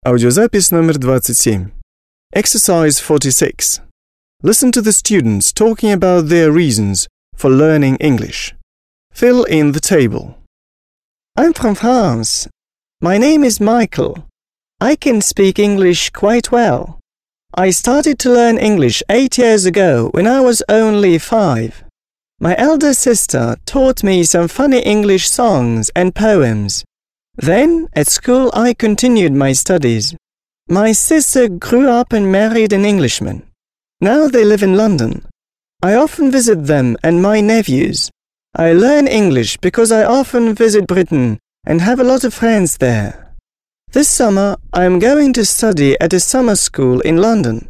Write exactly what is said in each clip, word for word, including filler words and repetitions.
Аудиозапись номер двадцать семь. Exercise forty-six. Listen to the students talking about their reasons for learning English. Fill in the table. I'm from France. My name is Michael. I can speak English quite well. I started to learn English eight years ago when I was only five. My elder sister taught me some funny English songs and poems. Then, at school, I continued my studies. My sister grew up and married an Englishman. Now they live in London. I often visit them and my nephews. I learn English because I often visit Britain and have a lot of friends there. This summer, I am going to study at a summer school in London.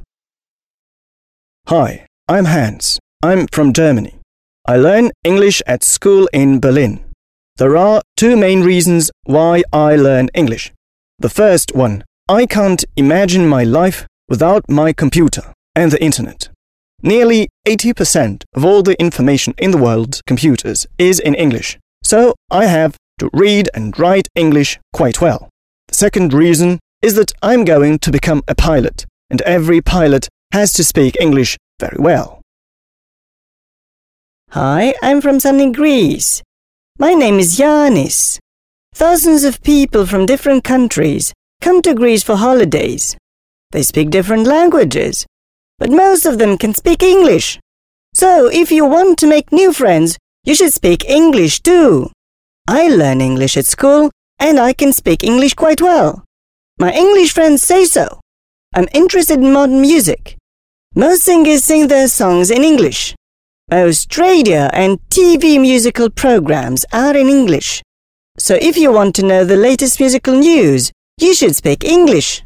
Hi, I'm Hans. I'm from Germany. I learn English at school in Berlin. There are two main reasons why I learn English. The first one, I can't imagine my life without my computer and the internet. Nearly eighty percent of all the information in the world's computers is in English, so I have to read and write English quite well. The second reason is that I'm going to become a pilot, and every pilot has to speak English very well. Hi, I'm from sunny Greece. My name is Yanis. Thousands of people from different countries come to Greece for holidays. They speak different languages, but most of them can speak English. So if you want to make new friends, you should speak English too. I learn English at school and I can speak English quite well. My English friends say so. I'm interested in modern music. Most singers sing their songs in English. Most radio and T V musical programs are in English. So if you want to know the latest musical news, you should speak English.